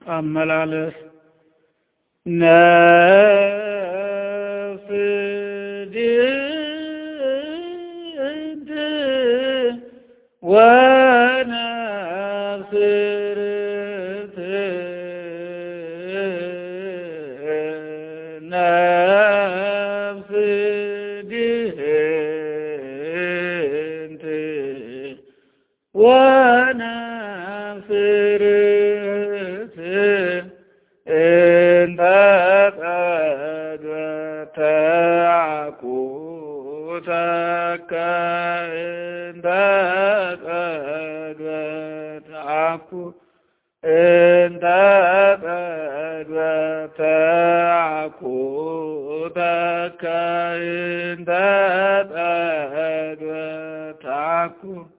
አመላለስ ነፍስ ድንት ወነፍስ ርት ነፍስ ድንት ወነፍስ ርት እንተ ቀድመት ተአኩተከ እንተ ቀድመት ተአኩተከ እንተ ቀድመት